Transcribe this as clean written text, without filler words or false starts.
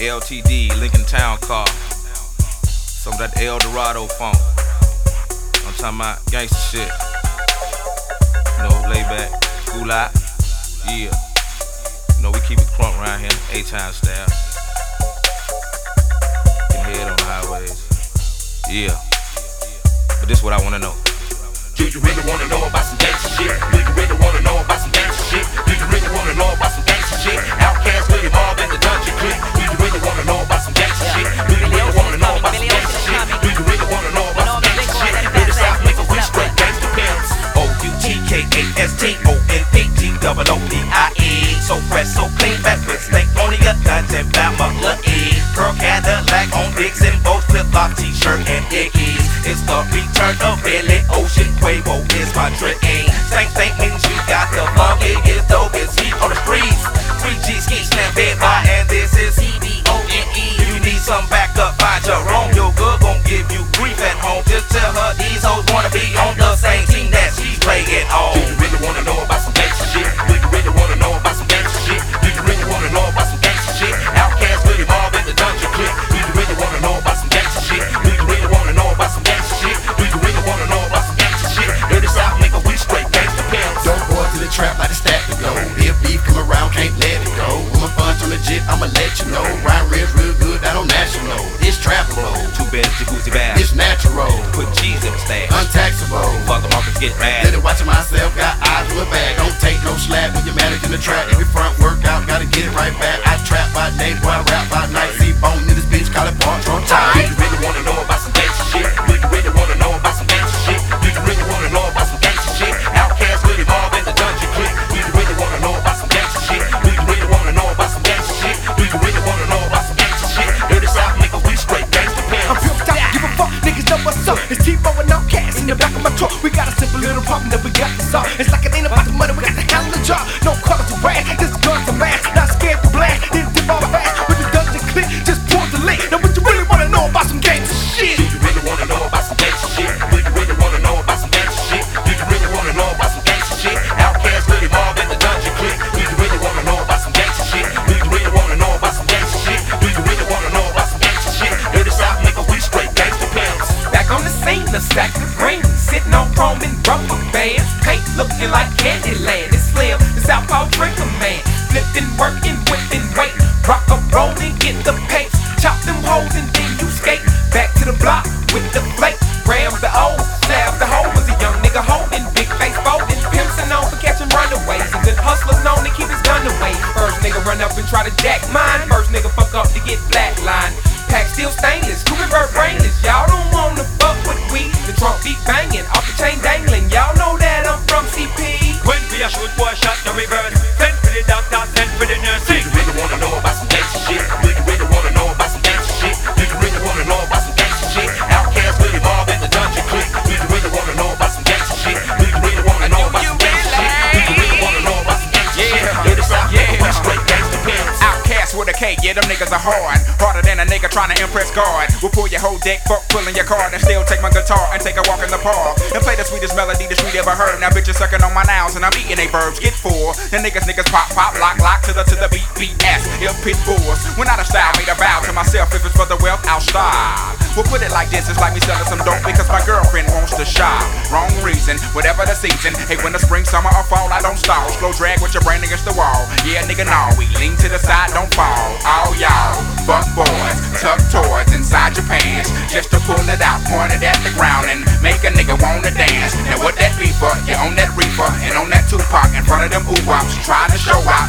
LTD, Lincoln Town Car. Some of that El Dorado funk. I'm talking about gangsta shit. You know, lay back, cool out. Yeah. You know, we keep it crunk around here, A-Town style. Get head on the highways. Yeah. But this what I wanna know. Do you really wanna know about some gangsta shit? Do you really wanna know about some gangsta shit? Do you really wanna know about some gangsta shit? Outkast Willie Mob in the Dungeon Clique. Do you really wanna know about some gangsta shit? Do you really wanna know about some gangsta shit? Do you really wanna know about some gangsta shit? Hear the South nigga, we straight gangsta pimps. OUTKASTONPGOODIE. So fresh, so clean, backwards, think only a dungeon Bama E. Pearl Cadillac on Dixon, both flip-flop t-shirt and Dickies. It's the return of Billy Ocean. Quavo is my dream. Same thing means you got the funky, it's dope, it's heat on the streets. 3G ski slam bed by, and this is CBONE. If you need some backup, find Jerome. Your good gon' give you grief at home. Just tell her these hoes wanna be on the same team that she's playing on. Do you really wanna know about some gangsta shit? Do you really wanna know about some gangsta shit? Do you really wanna know about some gangsta shit? Outkast Willie Mob in the Dungeon Clique. Do you really wanna know about some gangsta shit? Do you really wanna know about some gangsta shit? Do you really wanna know about some gangsta shit? Hear the South nigga, we straight gangsta pimps. Don't go to the trap like the stack to go. If beef come around, can't let it go. When my funds on legit, I'ma let you know. Ryan ribs real good, that on national. It's travel mode. 2 beds, jacuzzi bath. It's natural. Put cheese in the stash. Untaxable. Fuck them off and get mad. Let it watching myself, got eyes to a bag. Don't take no slack when you're managing the track. Every front workout, gotta get it right back. I trap by day, boy, I rap by night. See bone in this bitch, call it part on time. Do you really wanna know about some gangsta shit? Do you really wanna know about some gangsta shit? Do you really wanna know about some gangsta shit? Outkast Willie Mob in the Dungeon Clique. Do you really wanna know about some gangsta shit? Do you really wanna know about some gangsta shit? Do you really wanna know about some gangsta shit? Hear the South nigga, we straight gangsta pimps. I'm pimped out, give a fuck, niggas know what's up. It's T-Bo and Outkast in the back of my truck. We got a simple little problem that we got to solve. It's like it ain't about the money, we got the hell of a job. No color to wear, this gun's a mask. Not scared to blast, then dip all fast. With the Dungeon Clique, just pour the link. Now what you really wanna know about some gangsta shit? Do you really wanna know about some gangsta shit? Do you really wanna know about some gangsta shit? Do you really wanna know about some gangsta shit? Outkast Willie Mob in the Dungeon Clique. Do you really wanna know about some gangsta shit? Do you really wanna know about some gangsta shit? Do you really wanna know about some gangsta shit? Hear the South nigga, we straight gangsta pimps. Back on the scene, the stack of green, sitting on chrome and rubber bands. Paint looking like Candyland. It's Slim, the Southpaw drinker man. Flipping, working, whipping, weight. Rock up, rolling, get the pace. Chop them holes and then you skate. Back to the block with the flake. Grams the old, stab the hoe. Was a young nigga holding, big face folding. Pimps are known for catching runaways. A good hustler known to keep his gun away. First nigga run up and try to jack mine. First nigga fuck up to get flatlined. Pack still stainless, Cougar bird brainless. Y'all don't wanna fuck with we. The trunk beat banging, off the chain dangling. Y'all know that I'm from CP. When we a shoot, boy, shot the reverse. Send for the doctor, send for the nurse. Do you really wanna know about some gangsta shit? Do you really wanna know about some gangsta shit? Do you really wanna know about some gangsta shit? Outkast Willie Mob in the Dungeon Clique. Do you really wanna know about some gangsta shit? Do you really wanna know about some gangsta shit? Do you really wanna know about some gangsta shit? Hear the South nigga, we straight gangsta pimps. Outkast with a K, yeah, them niggas are hard. Harder than a nigga trying to impress God. We'll pull your whole deck, fuck pulling your card, and still take my guitar and take a walk in the park and play the sweetest melody the street ever heard. Now bitches sucking on my nouns and I'm eating they verbs. Get full. The niggas pop, lock to the beat, BS. Ill pit bulls. When out of style, made a vow to myself. If it's for the wealth, I'll style. We'll put it like this, it's like me selling some dope because my girlfriend wants to shop. Wrong reason, whatever the season. Hey, winter, spring, summer, or fall, I don't stall. Slow drag with your brain against the wall. Yeah, nigga, no, we lean to the side, don't fall. All y'all, fuck boys, tuck toys inside your pants. Just to pull it out, point it at the ground and make a nigga wanna dance. Now what that be for? You on that reefer and on that Tupac in front of them ooh-wops, trying to show out.